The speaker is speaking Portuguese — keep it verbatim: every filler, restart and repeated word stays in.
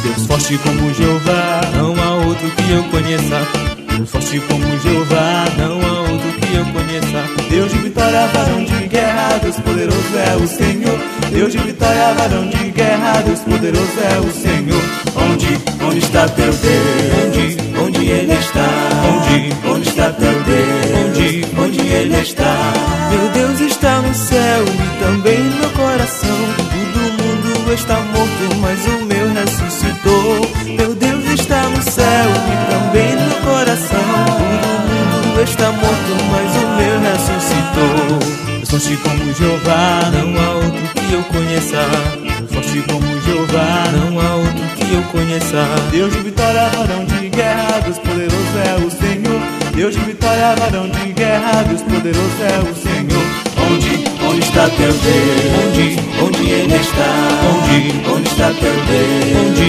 Deus forte como Jeová, não há outro que eu conheça. Deus forte como Jeová, não há outro que eu conheça. Deus de vitória, varão de guerra, Deus poderoso é o Senhor. Deus de vitória, varão de guerra, Deus poderoso é o Senhor. Onde, onde está teu Deus? Onde, onde Ele está? Onde, onde está teu Deus? Onde, onde Ele está? Meu Deus está no céu e também no meu coração. Todo mundo está morto, mas o meu ressuscitou. Meu Deus está no céu e também no meu coração. Todo mundo está morto, mas o meu ressuscitou. Deus forte como Jeová, não há outro que eu conheça. Deus forte como Jeová, não há outro que eu conheça. Deus de vitória, varão de guerra, Deus poderoso é o Senhor. Deus de vitória, varão de guerra, Deus poderoso é o Senhor. Onde, onde está teu Deus? Onde, onde Ele está? Onde, onde está teu Deus? Onde,